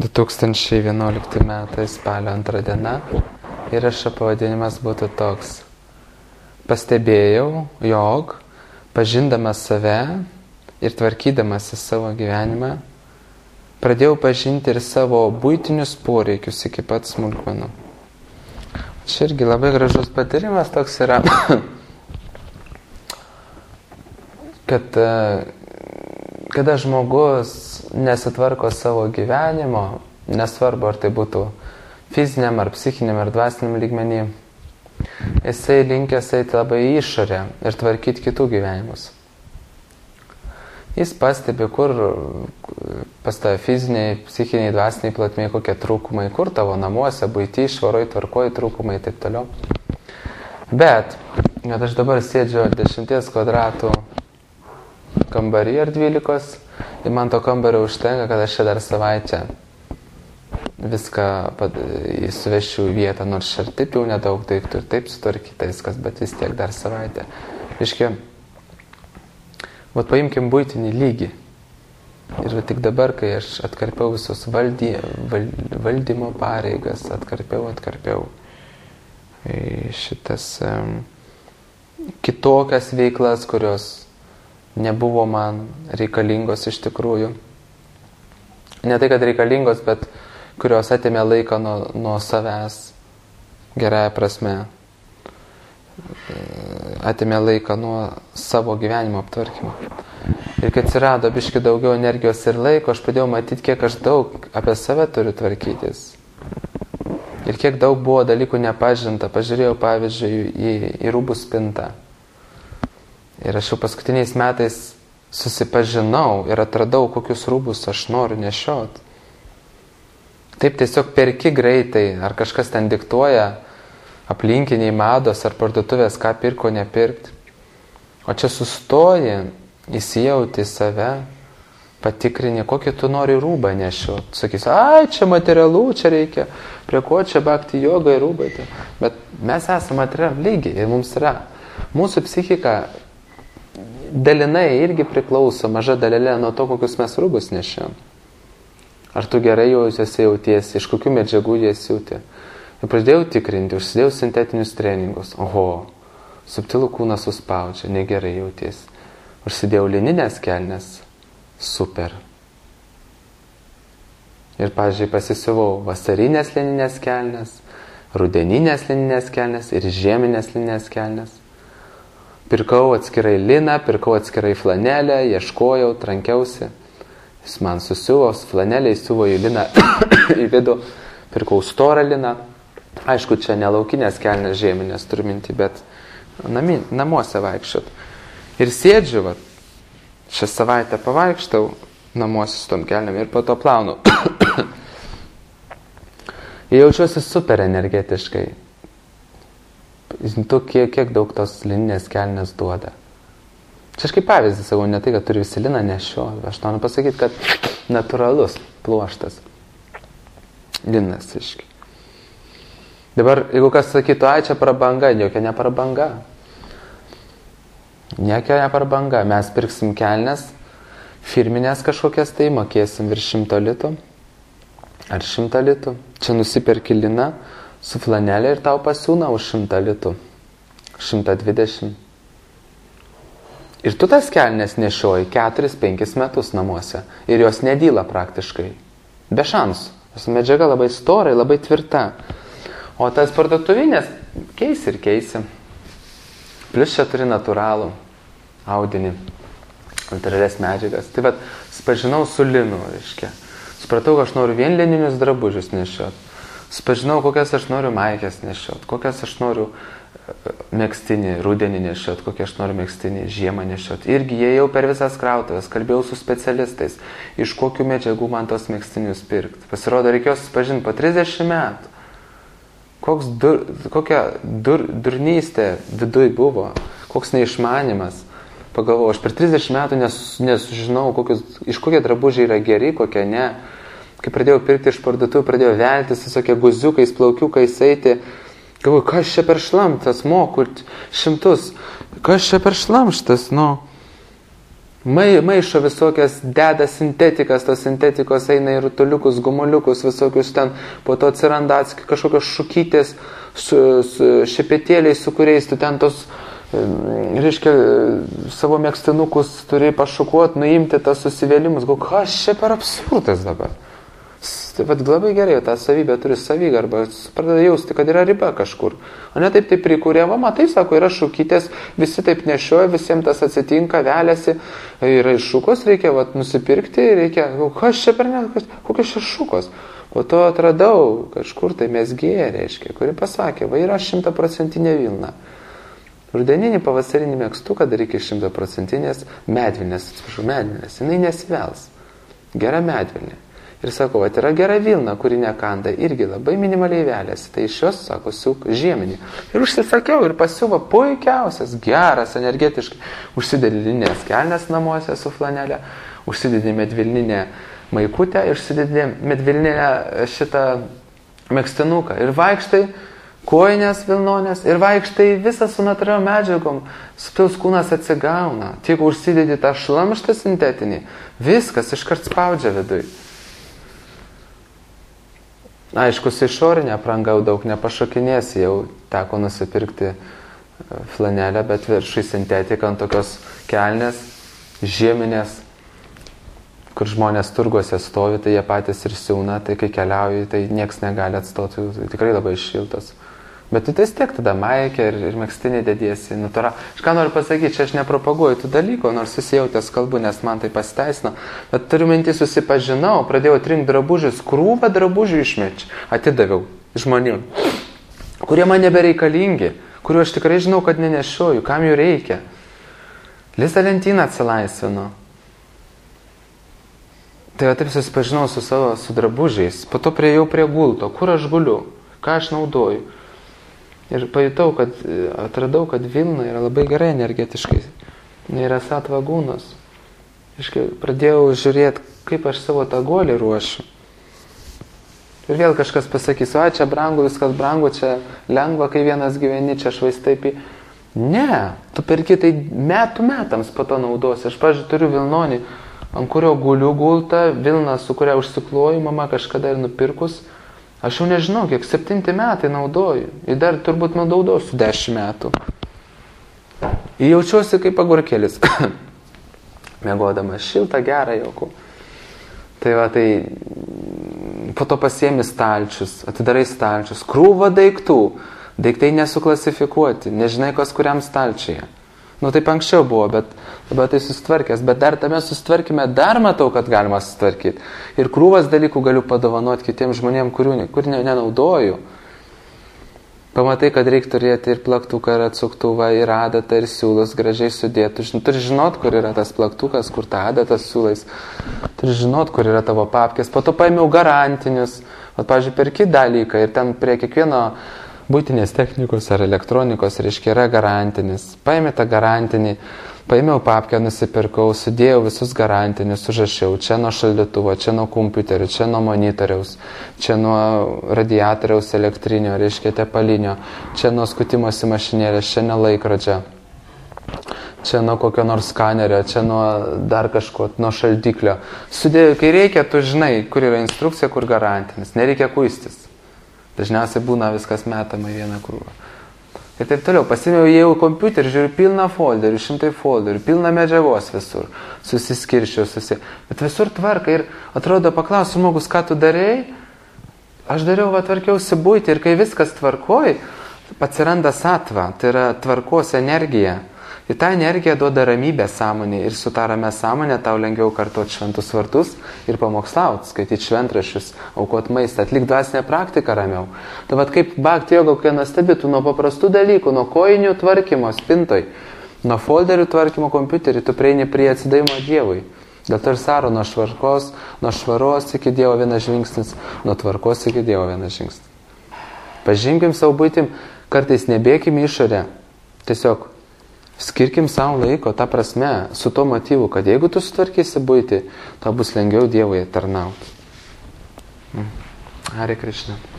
2011 metai spalio 2 diena įrašo pavadinimas būtų toks. Pastebėjau, jog pažindamas save ir tvarkydamasi savo gyvenimą, pradėjau pažinti ir savo buitinius poreikius iki pat smulkmenų. Čia irgi labai gražus patarimas toks yra, kad kada žmogus nesitvarko savo gyvenimo, nesvarbu ar tai būtų fiziniam, ar psichiniam, ar dvasiniam lygmenį, jisai linkęs eiti labai į išorę ir tvarkyti kitų gyvenimus. Jis pastebi, kur pas tave fiziniai, psichiniai, dvasiniai plotmėj kokie trūkumai, kur tavo namuose, buity, švaroj, tvarkoj trūkumai ir taip toliau. Bet, kad aš dabar sėdžiu 10 kvadratų kambarį ar 12, ir man to kambario užtenka, kad aš čia dar savaitę viską suvešiu į vietą, nors ir taip jau nedaug daiktų ir taip sutvarkyta viskas, bet vis tiek dar savaitę. Reiškia, paimkim buitinį lygį. Ir tik dabar, kai aš atkarpiau visus valdymo pareigas, atkarpiau šitas kitokias veiklas, kurios nebuvo man reikalingos iš tikrųjų. Ne tai, kad reikalingos, bet kurios atėmė laiką nuo savęs, gerąja prasme. Atėmė laiką nuo savo gyvenimo aptvarkymo. Ir kai atsirado biški daugiau energijos ir laiko, aš pradėjau matyti, kiek aš daug apie save turiu tvarkytis. Ir kiek daug buvo dalykų nepažinta. Pažiūrėjau, pavyzdžiui, į rūbų spintą. Ir aš jau paskutiniais metais susipažinau ir atradau, kokius rūbus aš noriu nešiot. Taip tiesiog perki greitai, ar kažkas ten diktuoja, aplinkiniai mados ar parduotuvės, ką pirko, nepirkti. O čia sustoji, įsijauti į save, patikrini, kokį tu nori rūbą nešiot. Sakysi, ai, čia materialų, čia reikia, prie ko čia bakti jogą ir rūbai. Bet mes esame materialų lygiai ir mums yra. Mūsų psichika dalinai irgi priklauso, maža dalelė, nuo to, kokius mes rūbus nešiam. Ar tu gerai jautiesi, iš kokių medžiagų jie jauti. Ir pradėjau tikrinti, užsidėjau sintetinius treningus. Oho, subtilų kūną suspaudžia, negerai jautiesi. Užsidėjau lininės kelnes, super. Ir, pavyzdžiui, pasisiuvau vasarinės lininės kelnes, rudeninės lininės kelnes ir žieminės lininės kelnes. Pirkau atskirai liną, pirkau atskirai flanelę, ieškojau, trankiausi. Jis man susiuvo, flanelę įsiuvo į liną į vidų, pirkau storą liną. Aišku, čia ne laukinės kelnes žieminės turiu minti, bet namuose vaikščiot. Ir sėdžiu, šią savaitę pavaikštau namuose su tom kelnėm ir po to plaunu. Jaučiuosi super energetiškai. Tu kiek daug tos lininės kelnės duoda. Čia aš kaip pavyzdį sakau, ne tai, kad turi visi liną nešio. Aš noriu pasakyti, kad natūralus pluoštas. Linas, iški. Dabar, jeigu kas sakytų, ai, čia prabanga, jokia neprabanga. Jokia neprabanga. Mes pirksim kelnes, firminės kažkokias tai, mokėsim virš 100 litų. Ar 100 litų. Čia nusiperki liną su flanelė ir tau pasiūna už 100 litų. 120. Ir tu tas kelnes nešioji 4-5 metus namuose. Ir jos nedyla praktiškai. Be šansų. Medžiaga labai stora, labai tvirta. O tas parduotuvinės keisi. Plius čia turi natūralų audinį, natūralias medžiagas. Tai vat, supažinau su linu, reiškia. Supratau, kad aš noriu vien lininius drabužius nešiot. Supažinau, kokias aš noriu maikės nešiot, kokias aš noriu megztinį, rudenį nešiot, kokie aš noriu megztinį, žiemą nešiot. Irgi jie jau per visas krautuvės, kalbėjau su specialistais, iš kokių medžiagų man tos megztinius pirkti. Pasirodo, reikėjo susipažinti po 30 metų. Kokia durnystė viduj buvo, koks neišmanimas. Pagalvojau, aš per 30 metų nesužinau, iš kokie drabužiai yra geri, kokie ne. Kai pradėjau pirkti iš parduotuvų, pradėjau veltis visokie guziukais, plaukiukais eiti. Galvoju, kas čia per šlamštas, moku 100, kas čia per šlamštas, Maišo visokias, deda sintetikas, tos sintetikos eina į rutuliukus, gumuliukus, visokius ten, po to atsiranda kažkokios šukytės su šepetėliais, su kuriais tu ten tos, reiškia, savo mėgstinukus turi pašukuoti, nuimti tas susivėlimus. Kas čia per absurdas dabar? Tai vat labai gerai, tą savybę turi savigarbą, pradeda jausti, kad yra riba kažkur. O ne taip prikūrėva, matai, sako, yra šukytės, visi taip nešioja, visiems tas atsitinka, veliasi, yra šukos, reikia nusipirkti, reikia, kas čia per ne, kokios čia šukos. Po to atradau kažkur tai mesgėje, reiškia, kuri pasakė, yra 100% vilna. Rudeninį pavasarinį mėgstuką daryk iš 100% medvilnės, jinai nesivels. Gera medvilnė. Ir sako, yra gera vilna, kuri nekanda, irgi labai minimaliai veliasi. Tai iš jos, sako, siūk žiemenį. Ir užsisakiau ir pasiuvo puikiausias, geras, energetiškai. Užsidedi lininės kelnes namuose su flanelė, užsidedi medvilninę maikutę ir užsidedi medvilninę šitą megztinuką. Ir vaikštai kojinės vilnonės, ir vaikštai visą su natūraliom medžiagom. Subtilus kūnas atsigauna. Tik užsidedi tą šlamštą sintetinį, viskas iškart spaudžia viduj. Aišku, su išorinė apranga daug nepašokinėsi, jau teko nusipirkti flanelę, bet viršui sintetika ant tokios kelnės, žieminės, kur žmonės turguose stovi, tai jie patys ir siūna, tai kai keliauji, tai nieks negali atstoti, tai tikrai labai šiltas. Bet tu vis tiek tada maikė ir megztinį dediesi. Aš ką noriu pasakyti, čia aš nepropaguoju tų dalykų, nors susijautęs kalbu, nes man tai pasiteisino. Bet turiu mintį, susipažinau, pradėjau atrinkti drabužius, krūvą drabužių atidaviau žmonėm, kurie man nebereikalingi, kuriuo aš tikrai žinau, kad nenešioju, kam jų reikia. Visą lentyną atsilaisvino. Tai taip susipažinau su drabužiais, po to priėjau prie gulto, kur aš guliu, ką aš naudoju. Ir pajutau, atradau, kad vilna yra labai gerai energetiškai. Yra satvagūnas. Pradėjau žiūrėti, kaip aš savo tą guolį ruošiu. Ir vėl kažkas pasakys, čia brangu, viskas brangu, čia lengva, kai vienas gyveni, čia švaistai. Ne, tu perki tai metų metams po to naudosi. Aš, pavyzdžiui, turiu vilnonį, ant kurio guliu gultą, vilną, su kuria užsikloju, mama kažkada ir nupirkus. Aš jau nežinau, kiek 7 metai naudoju. Ir dar turbūt naudosiu 10 metų. Ir jaučiuosi kaip agurkėlis. Miegodamas šiltą, gerą jaukų. Tai po to pasiemi stalčius, atidarai stalčius, krūva daiktų. Daiktai nesuklasifikuoti, nežinai, kas kuriam stalčiuje. Taip anksčiau buvo, bet dabar tai susitvarkęs. Bet dar tame susitvarkime, dar matau, kad galima susitvarkyti. Ir krūvas dalykų galiu padovanoti kitiems žmonėms, kur nenaudoju. Pamatai, kad reikia turėti ir plaktuką, ir atsuktuvą, ir adatą, ir siūlus gražiai sudėtų. Turi žinot, kur yra tas plaktukas, kur ta adatas siūlais. Turi žinot, kur yra tavo papkės. Po to paėmiau garantinius. Pavyzdžiui, perki dalyką ir ten prie kiekvieno būtinės technikos ar elektronikos, reiškia, yra garantinis. Paėmė tą garantinį, paėmiau papkę, nusipirkau, sudėjau visus garantinius, užrašiau, čia nuo šaldytuvo, čia nuo kompiuterio, čia nuo monitoriaus, čia nuo radiatoriaus elektrinio, reiškia, tepalinio, čia nuo skutimosi mašinėlės, čia nuo laikrodžio, čia nuo kokio nors skanerio, čia nuo dar kažko, nuo šaldiklio. Sudėjau, kai reikia, tu žinai, kur yra instrukcija, kur garantinis, nereikia kuistis. Dažniausiai būna viskas metama į vieną krūvą. Ir taip toliau. Pasimėjau jau kompiuterį, žiūriu, pilna folderių, 100 folderių, pilna medžiagos visur. Susiskirščiau, Bet visur tvarka ir atrodo, paklausiu žmogus, ką tu darei? Aš dariau, tvarkiausi buitį ir kai viskas tvarkoj, atsiranda satva, tai yra tvarkos energija. Ir ta energija duoda ramybę sąmonė ir su ta ramia sąmonė tau lengviau kartuoti šventus vartus ir pamokslauti, skaityti šventraščius, aukoti maistą, atlikti dvasinę praktiką ramiau. Tai kaip bhakti joga, kokia nuostabi, tu nuo paprastų dalykų, nuo kojinių tvarkymo spintoj, nuo folderių tvarkymo kompiuterį, tu prieini prie atsidavimo Dievui. Dėl to ir saro nuo švaros iki Dievo vienas žingsnis, nuo tvarkos iki Dievo vienas žingsnis. Pažinkim savo būtim, kartais nebėkim išorę, tiesiog skirkim savo laiko, ta prasme, su to motyvu, kad jeigu tu sutvarkysi buitį, tau bus lengviau Dievui tarnauti. Hare Krishna.